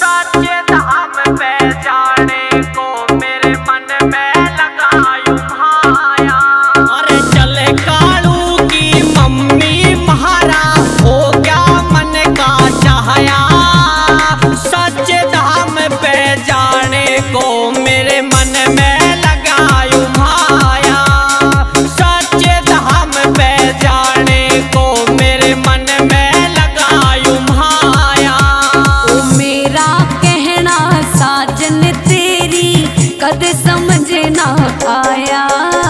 सच्चे धाम पे जाने को मेरे मन में लगायूं भाया। अरे चले कालू की मम्मी महारा हो गया मन का चाहया। सच्चे धाम पे जाने को मेरे मन में लगायूं भाया। सच्चे धाम पे जाने को मेरे मन में लगायूं भाया। ओ मेरा कहना साजन तेरी कद समझ ना आया।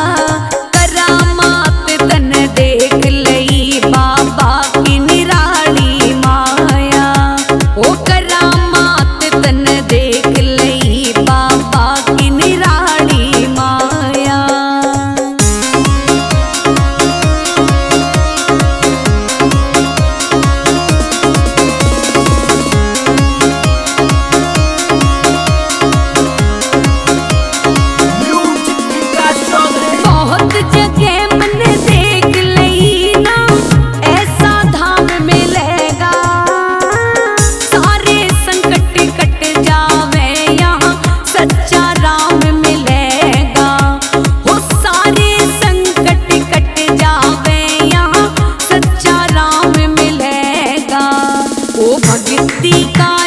करामात तन देख लई बाबा की निराली माया। ओ करामात तन देख लई बाबा की निराली माया। बहुत जगह मन देख लई ना ऐसा धाम मिलेगा। सारे संकट कट जावे यहाँ सच्चा राम मिलेगा। वो सारे संकट कट जावे यहाँ सच्चा राम मिलेगा। वो भक्ति का